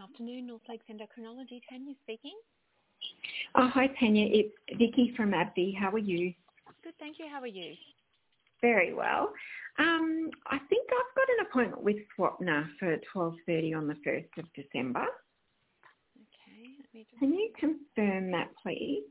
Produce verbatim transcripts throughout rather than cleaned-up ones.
afternoon, North Lakes Endocrinology. Tanya speaking. Oh, hi, Tanya. It's Vicky from AbbVie. How are you? Good, thank you. How are you? Very well. Um, I think I've got an appointment with Swapna for twelve thirty on the first of December. Okay, let me just... Can you confirm that, please?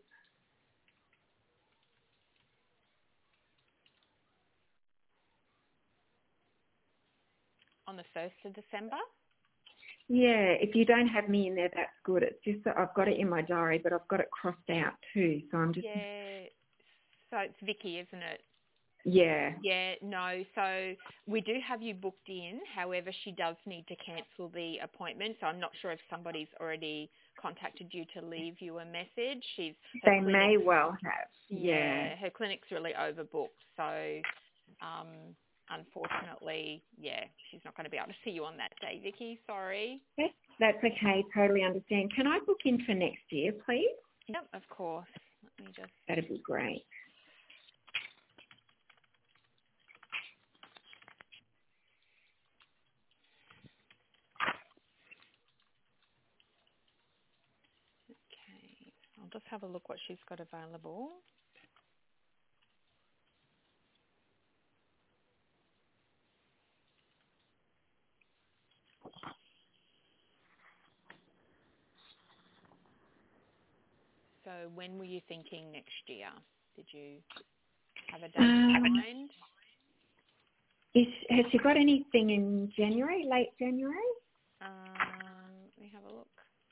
On the first of December? Yeah, if you don't have me in there, that's good. It's just that I've got it in my diary, but I've got it crossed out too, so I'm just... Yeah, so it's Vicky, isn't it? Yeah. Yeah, no, so we do have you booked in. However, she does need to cancel the appointment, so I'm not sure if somebody's already contacted you to leave you a message. She's her They may clinic's, well have. yeah, Yeah. her clinic's really overbooked, so um, unfortunately, yeah, she's not going to be able to see you on that day, Vicky. Sorry. That's, that's okay. Totally understand. Can I book in for next year, please? Yep, of course. Let me just... That'd be great. Okay, I'll just have a look what she's got available. So when were you thinking next year? Did you have a date Um, in mind? is, has she got anything in January, late January? Um, let me have a look.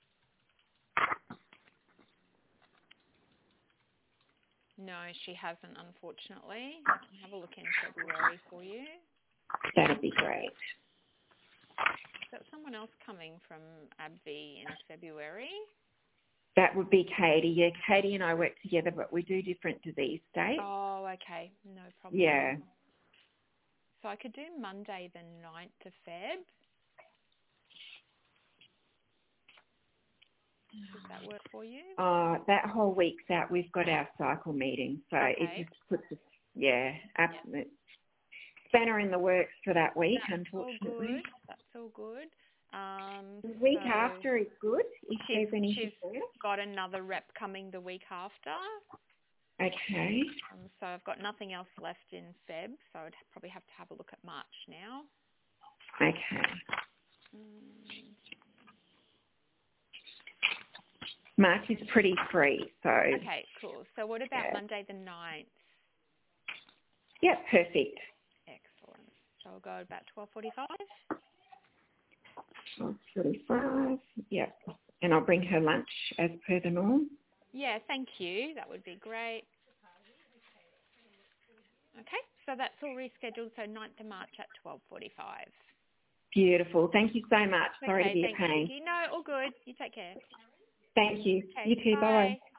No, she hasn't, unfortunately. I can have a look in February for you. That'd be great. Is that someone else coming from AbbVie in February? That would be Katie. Yeah, Katie and I work together, but we do different disease states. Oh, okay. No problem. Yeah. So I could do Monday the ninth of Feb. Does that work for you? Uh, that whole week's out. We've got our cycle meeting, so Okay. it just puts us, yeah, absolute spanner in the works for that week, That's unfortunately. all good. That's all good. Um, The week so after is good, if she's, there's any she's there. got another rep coming the week after. Okay. Um, so I've got nothing else left in Feb, so I'd probably have to have a look at March now. Okay. Um, March is pretty free, so. okay, cool. So what about Yeah. Monday the ninth? Yeah, perfect. Excellent. So I'll go about twelve forty-five. twelve forty-five, yeah. And I'll bring her lunch as per the norm. Yeah, thank you. That would be great. Okay, so that's all rescheduled. So ninth of March at twelve forty-five. Beautiful. Thank you so much. Sorry to Okay, be a thanks, pain. Vicky. No, all good. You take care. Thank you. Okay, You too. Bye-bye. bye.